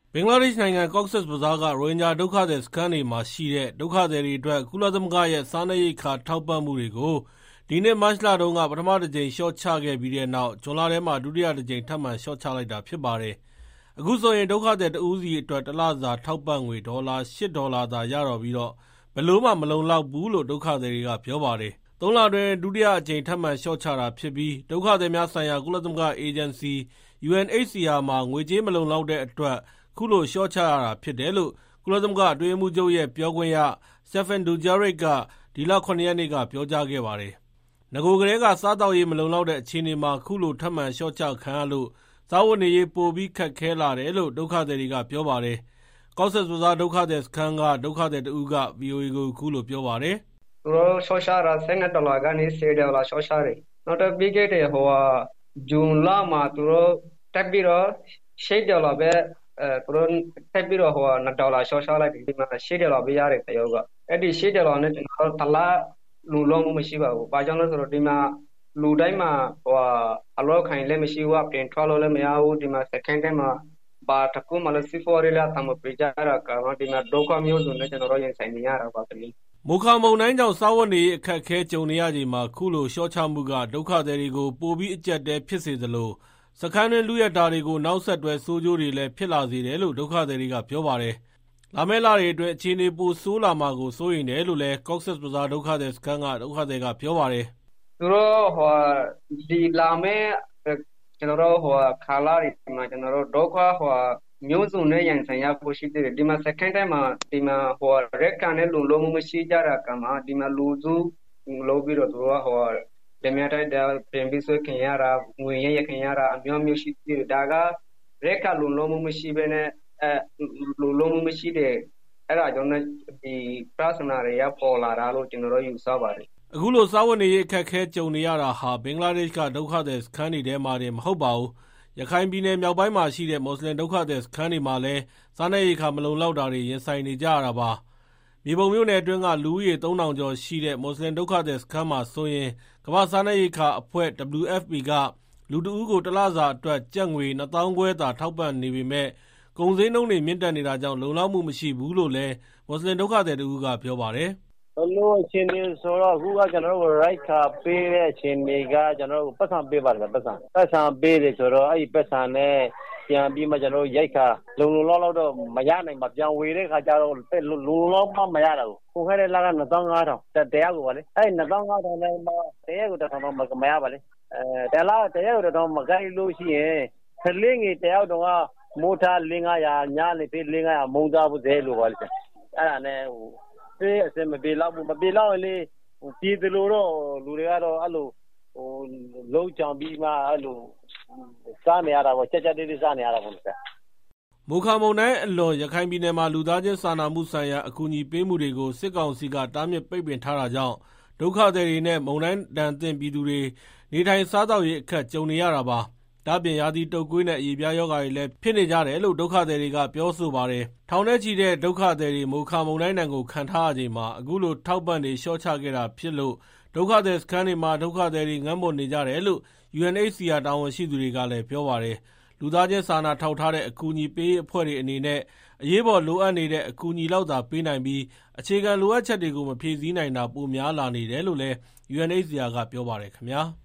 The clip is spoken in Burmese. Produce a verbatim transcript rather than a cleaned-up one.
ဘင်္ဂလားဒေ့ရှ်နိုင်ငံ Cox's Bazar က ရိုဟင်ဂျာဒုက္ခသည်စခန်းတွေမှာရှိတဲ့ဒုက္ခသည်တွေအတွက်ကုလသမဂ္ဂရဲ့စားနပ်ရိက္ခာထောက်ပံ့မှုတွေကိုဒီနှစ်မတ်လတုန်းကပထမတစ်ကြိမ်လျှော့ချခဲ့ပြီးတဲ့နောက်ဇွန်လထဲမှာဒုတိယတစ်ကြိမ်ထပ်မံလျှော့ချလိုက်တာဖြစ်ပါတယ်။အခုဆိုရင်ဒုက္ခသည်တဦးစီအတွက်တစ်လစာထောက်ပံ့ငွေဒေါ်လာရှစ်ဒေါ်လာသာရတော့ပြီးတော့ဘယ်လို့မှမလုံလောက်ဘူးလို့ဒုက္ခသည်တွေကပြောပါတယ်။သုံးလတွင်ဒုတိယအကြိမ်ထပ်မံလျှော့ချတာဖြစ်ပြီးဒုက္ခသည်များဆိုင်ရာကုလသမဂ္ဂအေဂျင်စီ U N H C R မှာငွေကြေးမလုံလောက်တဲ့အတွက်ခုလိုလျှော့ချရတာဖြစ်တယ်လို့ကုလသမဂ္ဂအတွင်းရေးမှူးချုပ်ရဲ့ပြောခွင့်ရ Stéphane Dujarric ကဒီလခုနှစ်ရက်နေ့ကပြောကြားခဲ့ပါတယ်။ငကိုကလေးကစားတောက်ရေးမလုံလောက်တဲ့အခြေအနေမှာခုလိုထပ်မံလျှော့ချခံရလို့စားဝတ်နေရေးပိုပြီးခက်ခဲလာတယ်လို့ဒုက္ခသည်တွေကပြောပါတယ်။ Cox's Bazar ဒုက္ခသည်စခန်းကဒုက္ခသည်တဦးက ဗွီအိုအေကိုခုလိုပြောပါတယ်။သူတို့လျှော့ချတာဆယ်နှစ်ဒေါ်လာကနေဆယ်ဒေါ်လာလျှော့ချတယ်။နောက်တော့ပြီးခဲ့တဲ့ဟိုဂျွန်လမှာသူတို့တက်ပြီးတော့ရှစ်ဒေါ်လာပဲအဲသူတို့တက်ပြီးတော့ဟိုနှစ်ဒေါ်လာလျှော့ချလိုက်ဒီမှာရှစ်ဒေါ်လာပေးရတယ်တယောက်ကအဲ့ဒီရှစ်ဒေါ်လာနဲ့ကျွန်တော်တလားလူလုံးမှုမရှိပါဘူး။ဘာကြောင့်လဲဆိုတော့ဒီမှာလူတိုင်းမှာဟိုအလောက်ခိုင်လည်းမရှိဘူးအပြင်ထွက်လို့လည်းမရဘူးဒီမှာစကန်တိုင်းမှာဘာတကူမလို့စီဖော်ရီလာတမပေးကြတာကတော့ဒီမှာဒုက္ခမျိုးစုံနဲ့ကျွန်တော်ရင်ဆိုင်နေရတာပါခင်ဗျ။မိုခါမုန်တိုင်းကြောင့်စားဝတ်နေရေးအခက်အခဲကြုံနေရချိန်မှာခုလိုလျှော့ချမှုကဒုက္ခသည်တွေကိုပိုပြီးအကျပ်တဲဖြစ်စေသလိုစခန်းတွင်းလူရတာတွေကိုနောက်ဆက်တွဲဆိုးကျိုးတွေလည်းဖြစ်လာစေတယ်လို့ဒုက္ခသည်တွေကပြောပါတယ်။လာမယ့်လတွေအတွင်းအခြေအနေပိုဆိုးလာမှာကိုစိုးရိမ်တယ်လို့လည်း Cox's Bazar ဒုက္ခသည်စခန်းကဒုက္ခသည်ကပြောပါတယ်။သူတို့ဟိုဒီလာမယ့်ကျွန်တော်တို့ဟိုခါလာတွေမှာကျွန်တော်တို့ဒုက္ခဟိုမျိုးစုံနဲ့ရင်ဆိုင်ရဖို့ရှိတယ်ဒီမှာစကန်တိုင်းမှာဒီမှာဟိုရက်ကန်နဲ့လုံလုံးမှုမရှိကြတာကမှဒီမှာလူစုလုံးပြီးတော့သူတို့ဟိုတမန်တိုင်းပြင်ပြီးဆွေးခင်ရတာငွေရရခင်ရတာအမျိုးမျိုးရှိတယ်ဒါကရက်ကလုံလုံးမှုမရှိဘဲနဲ့အဲလုံလုံးမှုမရှိတဲ့အဲ့ဒါကြောင့်ဒီပရစနာတွေရပေါ်လာတာလို့ကျွန်တော်တို့ယူဆပါတယ်အခုလိုစားဝတ်နေရေးအခက်အခဲကြုံနေရတာဟာဘင်္ဂလားဒေ့ရှ်ကဒုက္ခသည်စခန်းတွေထဲမှာတင်မဟုတ်ပါဘူးရခိုင်ပြည်နယ်မြောက်ပိုင်းမှာရှိတဲ့မွတ်စလင်ဒုက္ခသည်စခန်းတွေမှာလည်းစားနပ်ရိက္ခာမလုံလောက်တာတွေရင်ဆိုင်နေကြရတာပါမြေပုံမြို့နယ်အတွင်းကလူဦးရေသုံးထောင်ကျော်ရှိတဲ့မွတ်စလင်ဒုက္ခသည်စခန်းမှာဆိုရင်ကမ္ဘာစားနပ်ရိက္ခာအဖွဲ့ W F P ကလူတဦးကိုတစ်လစာအတွက်ကျပ်ငွေနှစ်သောင်းခွဲသာထောက်ပံ့နေပေမဲ့ကုန်စည်နှုန်းတွေမြင့်တက်နေတာကြောင့်လုံလောက်မှုမရှိဘူးလို့လည်းမွတ်စလင်ဒုက္ခသည်တဦးကပြောပါတယ်ဘလို့အချင်းနေဆိုတော့အခုကကျွန်တော်တို့ right ခါပေးတဲ့အချင်းတွေကကျွန်တော်တို့ပတ်စံပေးပါတယ်ပတ်စံပတ်စံပေးတယ်ဆိုတော့အဲ့ဒီပတ်စံနဲ့ပြန်ပြီးမှကျွန်တော်တို့ရိုက်ခါလုံလုံလောက်လောက်တော့မရနိုင်မှာပြန်ဝေတဲ့ခါကျတော့လုံလောက်မှမရတော့ဘူးခိုးခဲ့တဲ့လကနှစ်သောင်းငါးထောင်တရားကိုပါလေအဲ့နှစ်သောင်းငါးထောင်နဲ့မှတရားကိုတစ်ထောင်တော့မရပါလေအဲတလားတရားကိုတစ်ထောင်မကိုက်လို့ရှိရင်ခလင်းကြီးတရားတော့ကမိုးထားလေးငါးရာညားလေပေးလေးငါးရာမုံသားဘူးသေးလို့ပါလေအဲ့ဒါနဲ့ဟိုပေးအစမပေးတော့ဘူးမပေးတော့လေပြည်သူလိုတော့လူတွေကတော့အဲ့လိုဟိုလုံးချောင်ပြီးမှအဲ့လိုစားနေရတာပေါ့ချက်ချက်လေးလေးစားနေရတာပေါ့လေမိုခါမုန်တိုင်းအလွန်ရခိုင်ပြည်နယ်မှာလူသားချင်းစာနာမှုဆိုင်ရာအကူအညီပေးမှုတွေကိုစစ်ကောင်စီကတားမြစ်ပိတ်ပင်ထားတာကြောင့်ဒုက္ခသည်တွေနဲ့မုန်တိုင်းဒဏ်သင့်ပြည်သူတွေနေထိုင်စားသောက်ရေးအခက်ကြုံနေရတာပါဒါပြင်ရာသီတုပ်ကွေးနဲ့အရေပြားရောဂါတွေလည်းဖြစ်နေကြတယ်လို့ဒုက္ခသည်တွေကပြောဆိုပါတယ်ထောင်ထဲချီတဲ့ဒုက္ခသည်တွေမိုခါမုန်တိုင်းဒဏ်ကိုခံထားရချိန်မှာအခုလိုထောက်ပံ့တွေလျှော့ချခဲ့တာဖြစ်လို့ဒုက္ခသည်စခန်းတွေမှာဒုက္ခသည်တွေငတ်မွတ်နေကြတယ်လို့ U N H C R တာဝန်ရှိသူတွေကလည်းပြောပါတယ်လူသားချင်းစာနာထောက်ထားတဲ့အကူအညီပေးအဖွဲ့တွေအနေနဲ့အရေးပေါ်လိုအပ်နေတဲ့အကူအညီလောက်သာပေးနိုင်ပြီးအခြေခံလိုအပ်ချက်တွေကိုမဖြည့်ဆည်းနိုင်တာပိုများလာနေတယ်လို့လည်း U N H C R ကပြောပါတယ်ခင်ဗျာ။